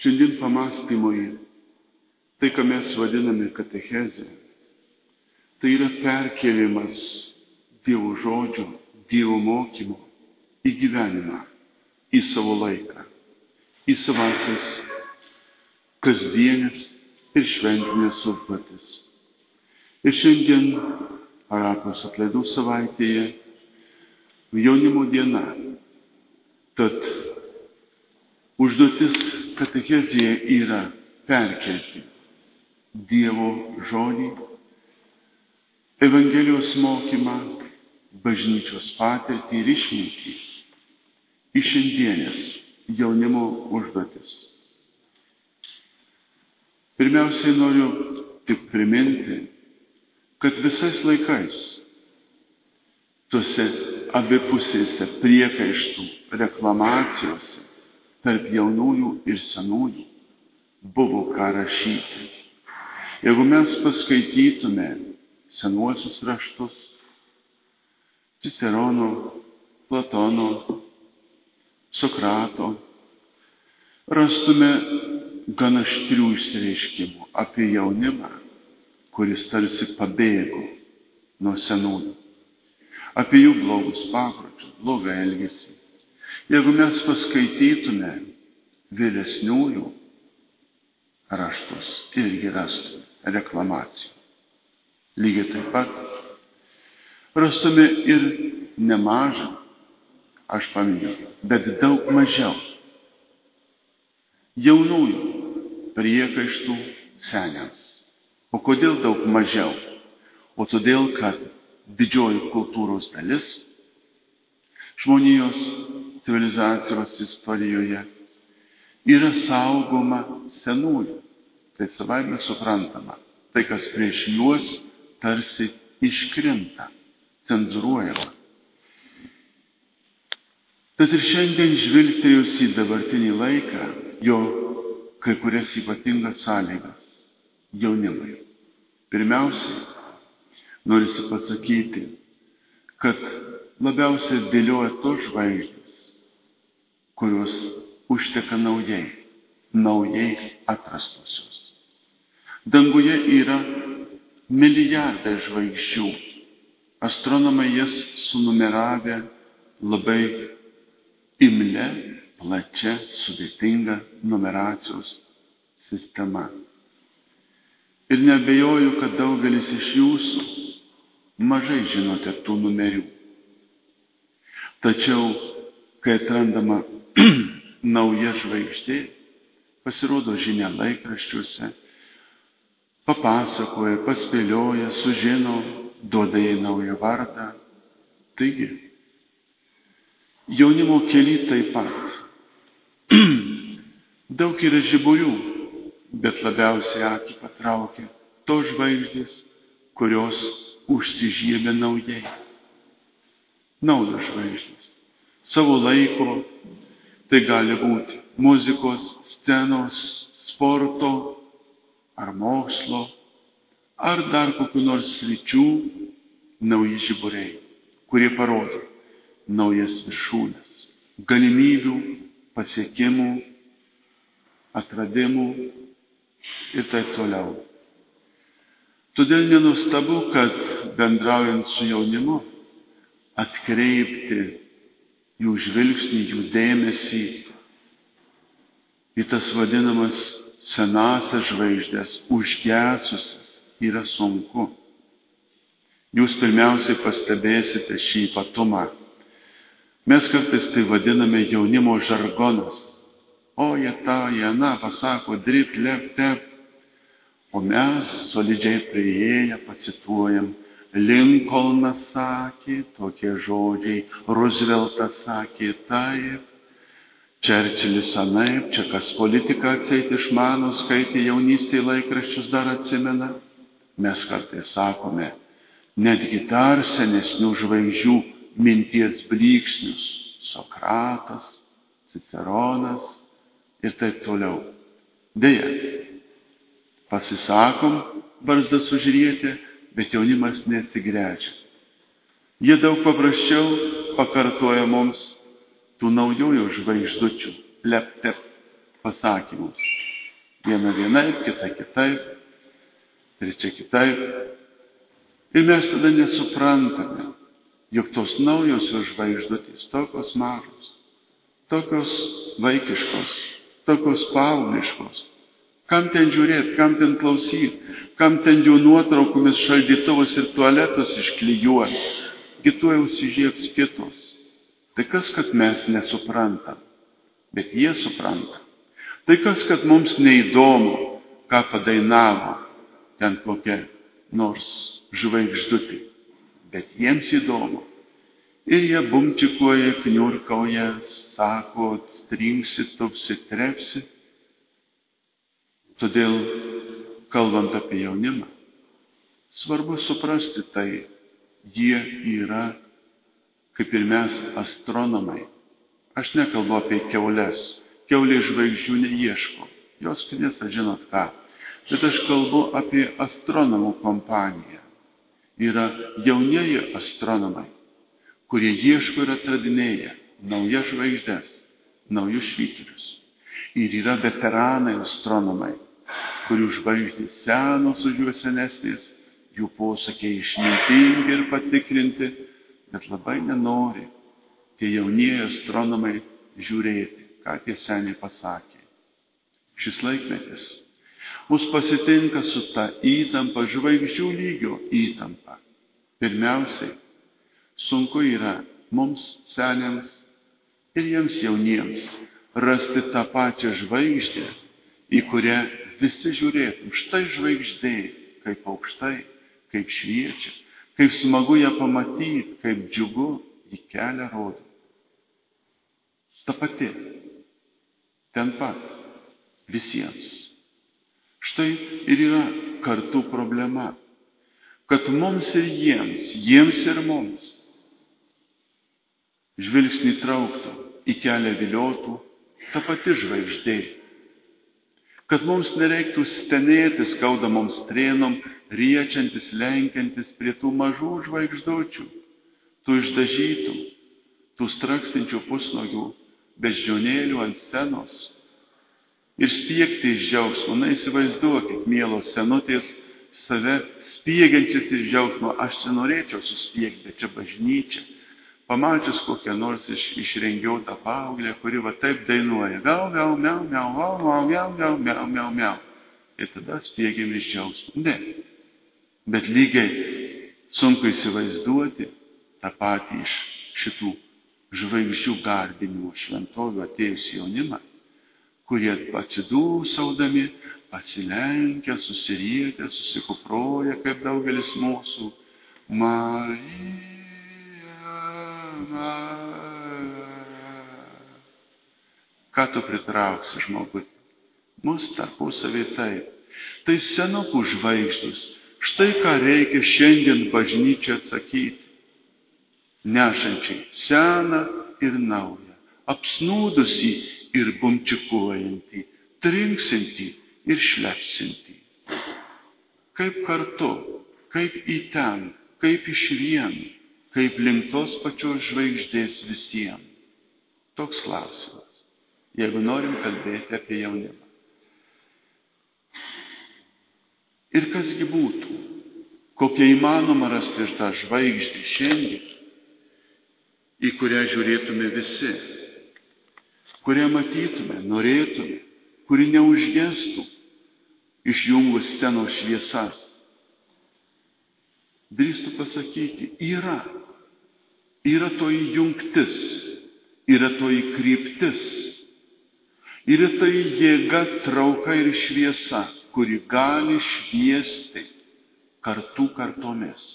Šiandien pamąstymui tai, ką mes vadiname katechezė, tai yra perkėlimas Dievo žodžio, Dievo mokymo į gyvenimą, į savo laiką, į savąsias kasdienės ir šventinės užduotis. Ir šiandien Parapijos atlaidų savaitėje jaunimo diena. Tad užduotis katechezėje yra perkelti Dievo žodį, Evangelijos mokymą, bažnyčios patirtį ir išmintį į šiandienės jaunimo užduotis. Pirmiausiai noriu tik priminti, kad visais laikais tuose abipusėse priekaištų reklamacijose tarp jaunųjų ir senųjų buvo ką rašyti. Jeigu mes paskaitytume senuosius raštus, Cicerono, Platono, Sokrato, rastume gan aštrių išsireiškimų apie jaunimą, kuris tarsi pabėgo nuo senųjų, apie jų blogus papročius, blogą elgesį. Jeigu mes paskaitytume vėlesniųjų raštus, irgi rastume reklamacijų. Lygiai taip pat rastume ir nemažą, aš paminėjau, bet daug mažiau jaunųjų priekaištų seniams. O kodėl daug mažiau? O todėl, kad didžioji kultūros dalis žmonijos civilizacijos istorijoje yra saugoma senųjų. Tai savaime suprantama. Tai, kas prieš juos tarsi iškrinta, cenzūruojama. Tad ir šiandien žvilgtelėjus į dabartinį laiką, jo kai kurias ypatingas sąlygas jaunimui. Pirmiausiai, norisi pasakyti, kad labiausiai dėlioja tos žvaigždės, kurios užteka naujai atrastosios. Danguje yra milijardai žvaigždžių. Astronomai jas sunumeravę labai imlia, plačia, sudėtinga numeracijos sistema. Ir neabejoju, kad daugelis iš jūsų mažai žinote tų numerių. Tačiau, kai atrandama nauja žvaigždė, pasirodo žinia laikraščiuose, papasakoja, paspėlioja, sužino, duoda jai naują vardą. Taigi, jaunimo kely taip pat. Daug yra žiburių, bet labiausiai akį patraukia tos žvaigždės, kurios užsižiebia naujai. Naujos žvaigždės. Savo laiko tai gali būti muzikos, scenos, sporto ar mokslo, ar dar kokių nors sričių nauji žiburiai, kurie parodo naujas viršūnes, galimybių, pasiekimų, atradimų ir taip toliau. Todėl nenustabu, kad bendraujant su jaunimu, atkreipti jų žvilgsnį, jų dėmesį į tas vadinamas senasias žvaigždės, užgesusias, yra sunku. Jūs pirmiausiai pastebėsite šį ypatumą. Mes kartais tai vadiname jaunimo žargonas. O jie tą, jie aną pasako, drip, lep, tep. O mes solidžiai prieėję pacituojam. Lincolnas sakė tokie žodžiai, Rooseveltas sakė taip, Čerčilis anaip, čia kas politiką atseit išmano, skaitė jaunystėje laikraščius dar atsimena. Mes kartais sakome, netgi dar senesnių žvaigždžių minties blyksnius, Sokratas, Ciceronas ir taip toliau. Deja, pasisakom, barzdas užrietę, bet jaunimas neatsigręžia. Jie daug paprasčiau pakartoja mums tų naujųjų žvaigždučių, lep-tep pasakymus. Viena vienaip, kita kitaip, trečia kitaip. Ir mes tada nesuprantame, jog tos naujosios žvaigždutės tokios mažos, tokios vaikiškos, tokios paaugliškos. Kam ten žiūrėti, kam ten klausyti, kam ten jų nuotraukomis šaldytuvus ir tualetus išklijuoti, kitų jau užsižiebs kitos. Tai kas, kad mes nesuprantam, bet jie supranta. Tai kas, kad mums neįdomu, ką padainavo ten kokia nors žvaigždutė, bet jiems įdomu. Ir jie bumčikuoja, kniurkauja, sako, stringsi, tupsi, trepsi. Todėl, kalbant apie jaunimą, svarbu suprasti tai, jie yra, kaip ir mes, astronomai. Aš nekalbu apie kiaules. Kiaulė žvaigždžių neieško. Jos knisa, žinot ką. Bet aš kalbu apie astronomų kompaniją. Yra jaunieji astronomai, kurie ieško ir atradinėja naujas žvaigždes, naujus švyturius. Ir yra veteranai astronomai, kurių žvaigždės senos už juos senesnės, jų posakiai išmintingi ir patikrinti, bet labai nenori tie jaunieji astronomai žiūrėti, ką tie seniai pasakė. Šis laikmetis mus pasitinka su ta įtampa, žvaigždžių lygio įtampa. Pirmiausiai, sunku yra mums seniams ir jiems jauniems rasti tą pačią žvaigždę, į kurią visi žiūrėtum. Štai žvaigždė, kaip aukštai, kaip šviečia, kaip smagu ją pamatyti, kaip džiugu į kelią rodo. Ta pati, ten pat, visiems. Štai ir yra kartų problema, kad mums ir jiems ir mums žvilgsnį trauktų, į kelią viliotų ta pati žvaigždė. Kad mums nereiktų stenėtis skaudamoms strėnom, riečiantis, lenkiantis prie tų mažų žvaigždučių, tų išdažytų, tų straksinčių pusnuogių beždžionėlių ant scenos ir spiegti iš džiaugsmo. Na, įsivaizduokit, mielos senutės, save spiegiančias iš džiaugsmo. Aš čia norėčiau suspiegti, bet čia bažnyčia. Pamačius kokią nors išrengiotą paauglę, kuri va taip dainuoja. Miau, miau, miau, miau, miau, miau, miau, miau, miau, miau. Ir tada spiegiam iš džiaugsmo. Ne. Bet lygiai sunku įsivaizduoti tą patį iš šitų žvaigždžių garbinimo šventovių atėjus jaunimą, kurie atsidūsaudami, atsilenkia, susirietę, susikuproja, kaip daugelis mūsų. Marija. Ką tu pritrauksi, žmogui? Mus tarpusavį taip. Tai senukų žvaigždės. Štai ką reikia šiandien bažnyčiai atsakyti. Nešančiai seną ir naują, apsnūdusį ir bumčikuojantį, trinksintį ir šlepsintį. Kaip kartu, kaip į ten, kaip iš vien, kaip link tos pačios žvaigždės visiems. Toks klausimas, jeigu norim kalbėti apie jaunimą. Ir kasgi būtų, kokia įmanoma rasti tą žvaigždį šiandien, į kurią žiūrėtume visi, kurią matytume, norėtume, kuri neužgestų išjungus scenos šviesas. Drįstu pasakyti, yra toji jungtis, yra toji kryptis, yra toji jėga, trauka ir šviesa, kuri gali šviesti kartų kartomis.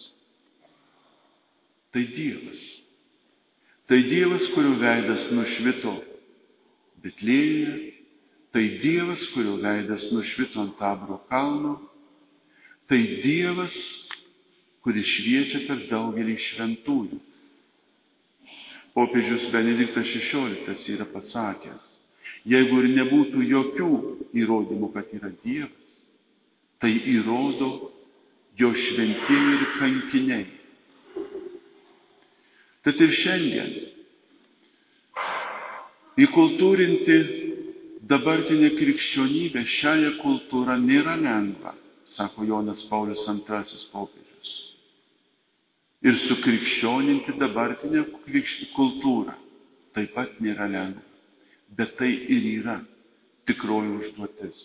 Tai Dievas. Tai Dievas, kurio veidas nušvito Betlėjuje, tai Dievas, kurio veidas nušvito ant Taboro kalno, tai Dievas, kuris šviečia per daugelį šventųjų. Popiežius Benediktas XVI yra pasakęs, jeigu ir nebūtų jokių įrodymų, kad yra Dievas, tai įrodo jo šventieji ir kankiniai. Tad ir šiandien įkultūrinti dabartinė krikščionybė šiąją kultūrą nėra lengva, sako Jonas Paulius II popiežius. Ir sukrikščioninti dabartinę kultūrą taip pat nėra lengva. Bet tai ir yra tikroji užduotis.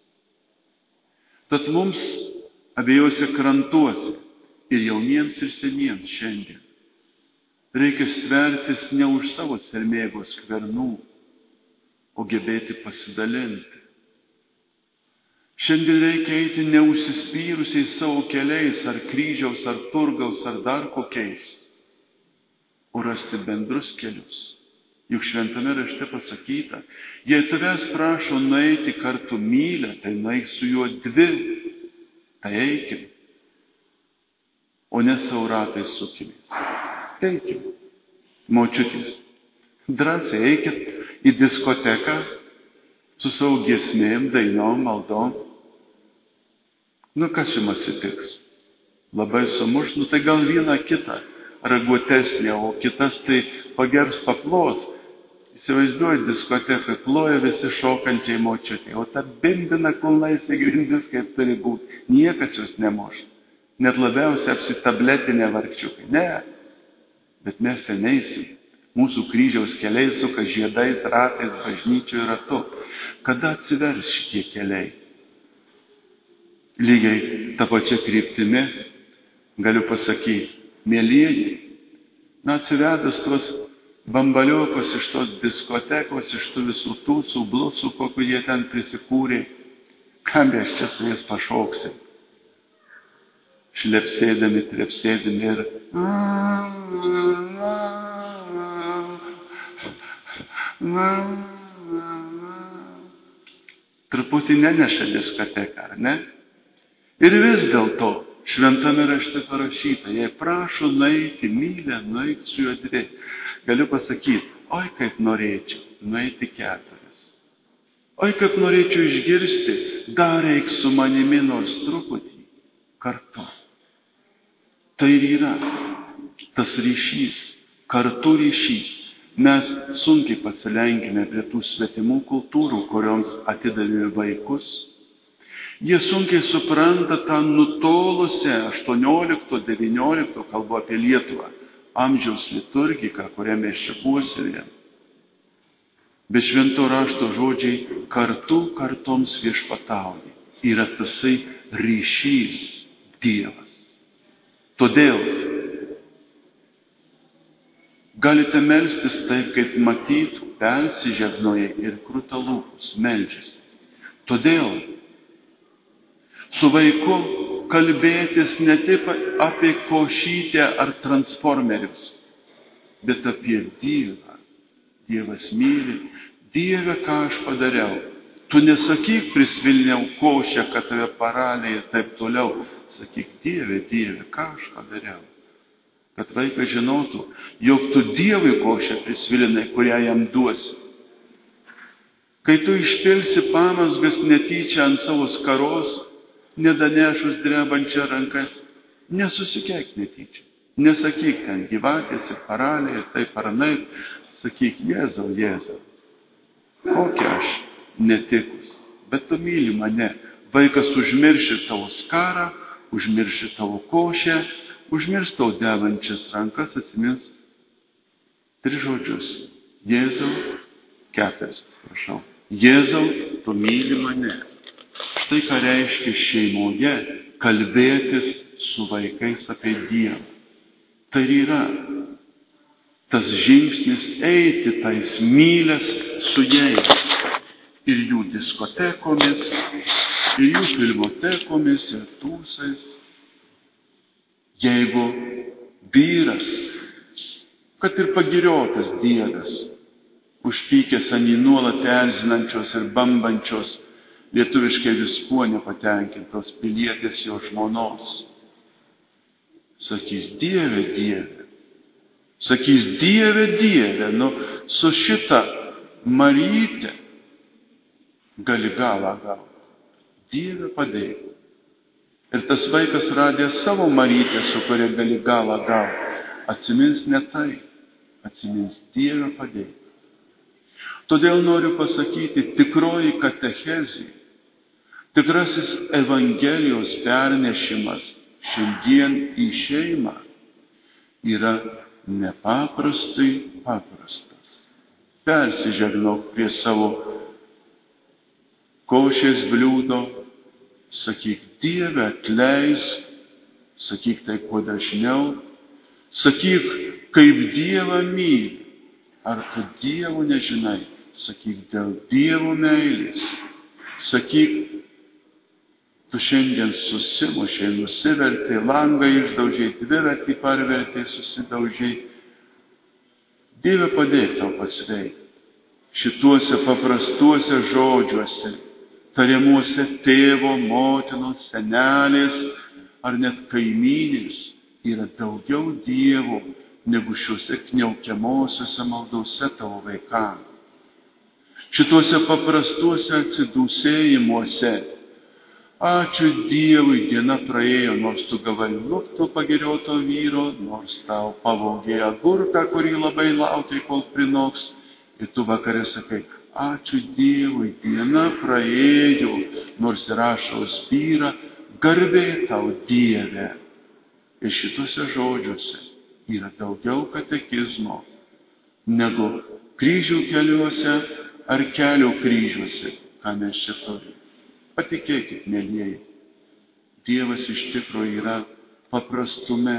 Tad mums abiejose krantuose, ir jauniems, ir seniems šiandien, reikia svertis ne už savo sermėgos skvernų, o gebėti pasidalinti. Šiandien reikia eiti neužsispyrusiais savo keliais, ar kryžiaus, ar turgaus, ar dar kokiais, o rasti bendrus kelius. Juk šventame rašte pasakyta, jei tavęs prašo nueiti kartu mylę, tai nueik su juo 2, tai eikim, o ne sauratais sukimės. Eikim, močiutės, drąsiai eikit į diskoteką su savo giesmėm, dainom, maldom. Kas jums atsitiks? Labai sumuš, tai gal vieną kitą raguotesnė, o kitas tai pagers paplos. Įsivaizduoju, diskoteką ploja visi šokančiai močiutė, o ta bimbina kulnais į grindis, kaip turi būti. Niekas jos nemoš. Net labiausiai apsitabletinė vargčiukai. Ne, bet mes ten eisim. Mūsų kryžiaus keliai suka žiedais, ratais, bažnyčių ratu. Kada atsivers šitie keliai? Lygiai tą pačią kryptimi galiu pasakyti, mielieji, atsivedus tuos bambaliokus iš tos diskotekos, iš tų visų tūsų, blusų, kokiu jie ten prisikūrė, ką mes čia su jais pašauksim? Šlepsėdami, trepsėdami ir truputį neneša diskoteka, ar ne? Ir vis dėlto šventame rašte parašyta, jei prašo nueiti mylę, nueik su juo 2. Galiu pasakyti, oi kaip norėčiau nueiti 4. Oi kaip norėčiau išgirsti, dar eik su manimi nors truputį kartu. Tai ir yra tas ryšys, kartu ryšys. Mes sunkiai pasilenkime prie tų svetimų kultūrų, kurioms atidavėme vaikus. Jie sunkiai supranta tą nutolusią 18-19, kalbu apie Lietuvą, amžiaus liturgiką, kurią mes čia puoselėjame. Bet švento rašto žodžiai kartu kartoms viešpatauja. Yra tasai ryšys Dievas. Todėl galite melstis taip, kaip matytų, persižegnoja ir kruta lūpos, meldžiasi. Todėl su vaiku kalbėtis ne tik apie košytę ar transformerius, bet apie Dievą. Dievas myli. Dieve, ką aš padariau? Tu nesakyk, prisvilniau košę, kad tave paraliai ir taip toliau. Sakyk, Dieve, Dieve, ką aš padariau? Kad vaikas žinotų, jog tu Dievui košę prisvilinai, kurią jam duosi. Kai tu išpilsi pamazgas netyčia ant savo skaros, nedanešus drebančią rankas, nesusikeik netyčia. Nesakyk ten gyvatės ir paraliai ir taip ar anaip. Sakyk, Jėzau, Jėzau, kokia aš netikus, bet tu myli mane. Vaikas užmirši tavo skarą, užmirši tavo košę, užmirs tavo degančias rankas, atsimins 3 žodžius. Jėzau, 4, prašau. Jėzau, tu myli mane. Štai ką reiškia šeimoje kalbėtis su vaikais apie Dievą. Tai yra tas žingsnis eiti tais mylės su jais ir jų diskotekomis, ir jų filmotekomis, ir tūsais. Jeigu vyras, kad ir pagiriotas diedas, užpykęs ant jį nuolat erzinančios ir bambančios, lietuviškai viskuo nepatenkintos pilietės jo žmonos, sakys, Dieve, Dieve. Sakys, Dieve, Dieve, su šita Marytė gali galą gauti. Dieve, padėk. Ir tas vaikas radęs savo Marytę, su kuria gali galą gauti, atsimins ne tai, atsimins, Dieve, padėk. Todėl noriu pasakyti, tikroji katechezė, tikrasis Evangelijos pernešimas šiandien į šeimą yra nepaprastai paprastas. Persižegnok prie savo košės bliūdo, sakyk, Dieve, atleisk, sakyk tai kuo dažniau, sakyk, kaip Dievą myli. Ar tu Dievo nežinai? Sakyk, dėl Dievo meilės. Sakyk, tu šiandien susimušei, nusivertei, langą išdaužei, dviratį parvertei, susidaužei. Dieve, padėk tau pasveikti šituose paprastuose žodžiuose, tariamuose tėvo, motinos, senelės ar net kaimynės yra daugiau Dievo negu šiuose kniaukiamosiuose maldose tavo vaikams. Šituose paprastuose atsidūsėjimuose. Ačiū Dievui, diena praėjo, nors tu gavai lukto pagerioto vyro, nors tau pavogė agurką, kurį labai laukiai, kol prinoks. Ir tu vakare sakai, ačiū Dievui, diena praėjo, nors ir ašaros byra, garbė tau Dieve. Ir šituose žodžiuose yra daugiau katekizmo negu kryžių keliuose ar kelių kryžiuose, ką mes čia turime. Patikėkit, mėlyjeji, Dievas iš tikrųjų yra paprastume.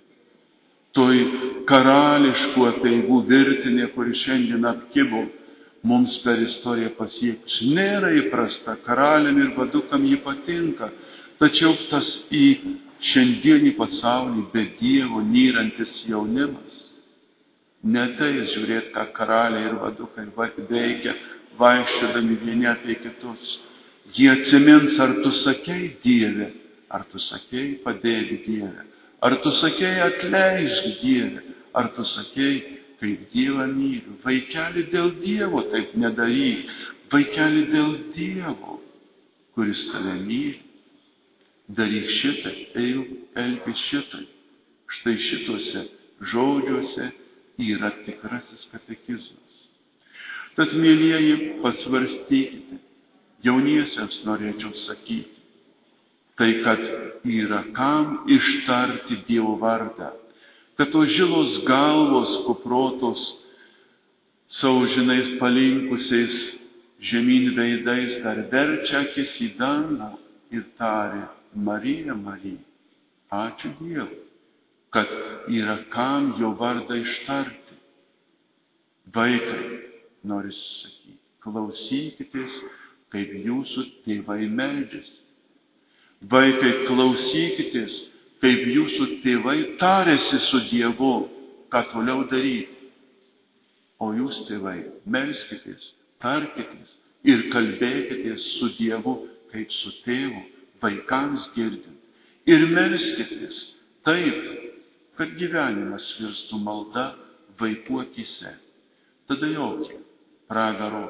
Toj karališkų apeigų virtinė, kuri šiandien apkibo, mums per istoriją pasieks. Nėra įprasta, karaliam ir vadukam ji patinka, tačiau tas į šiandienį pasaulį be Dievo nyrantis jaunimas neateis žiūrėti, ką karaliai ir vadukai veikia, vaikščiodami vieni apie kitus. Jie atsimins, ar tu sakei Dieve, ar tu sakei padėk Dieve, ar tu sakei atleisk Dieve, ar tu sakei, kaip Dievą myliu. Vaikeli, dėl Dievo taip nedaryk, vaikeli, dėl Dievo, kuris tave myli. Daryk šitai, elkis šitai. Štai šituose žodžiuose yra tikrasis katekizmas. Tad, mėlyjeji, pasvarstykite. Jauniesiems norėčiau sakyti, tai kad yra kam ištarti Dievo vardą, kad tos žilos galvos kuprotos, savo žinais palinkusiais žemyn veidais dar verčia akis į dangų ir tari, Marija, Marija. Ačiū Dievui, kad yra kam jo vardą ištarti. Vaikai, noriu sakyti, klausykitės, kaip jūsų tėvai meldžiasi. Vaikai, klausykitės, kaip jūsų tėvai tarėsi su Dievu, ką toliau daryti. O jūs, tėvai, melskitės, tarkitės ir kalbėkitės su Dievu, kaip su tėvu, vaikams girdint. Ir melskitės taip, kad gyvenimas virstų malda vaikų akyse. Tada jokie pragaro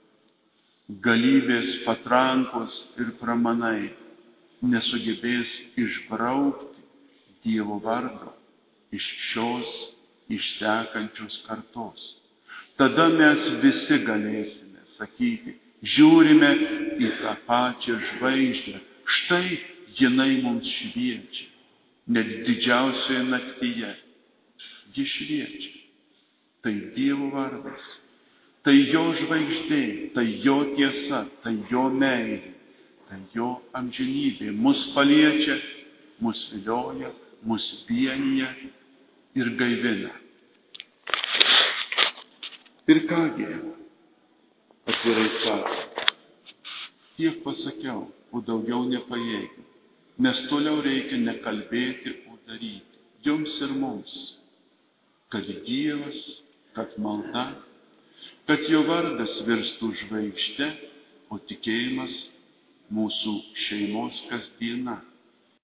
galybės patrankos ir pramanai nesugebės išbraukti Dievo vardo iš šios išsekančios kartos. Tada mes visi galėsime sakyti, žiūrime į tą pačią žvaigždę, štai jinai mums šviečia, net didžiausioje naktyje ji šviečia. Tai Dievo vardas. Tai jo žvaigždė, tai jo tiesa, tai jo meilė, tai jo amžinybė. Mus paliečia, mus vilioja, mus vienyje ir gaivina. Ir kągi, atvirai sakant, tiek pasakiau, o daugiau nepajėgiu, nes toliau reikia nekalbėti, o daryti. Jums ir mums, kad Dievas, kad malda, kad jo vardas virstų žvaigžde, o tikėjimas mūsų šeimos kasdiena.